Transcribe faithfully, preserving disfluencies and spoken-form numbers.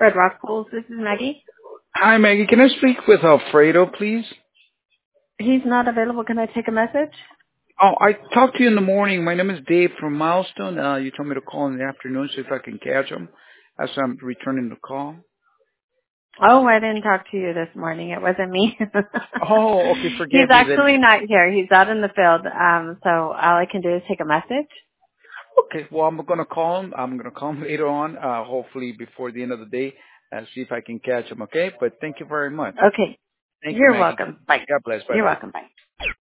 Red Rock Pools, this is Maggie. Hi, Maggie. Can I speak with Alfredo, please? He's not available. Can I take a message? Oh, I talked to you in the morning. My name is Dave from Milestone. Uh, you told me to call in the afternoon, see if I can catch him as I'm returning the call. Oh, I didn't talk to you this morning. It wasn't me. Oh, okay. He's Forgive me then. actually not here. He's out in the field. Um, so all I can do is take a message. Okay. Well, I'm going to call him. I'm going to call him later on, uh, hopefully before the end of the day, and see if I can catch him, okay? But thank you very much. Okay. Thank you, You're Maggie. welcome. Bye. God bless. You're Bye-bye. welcome. Bye.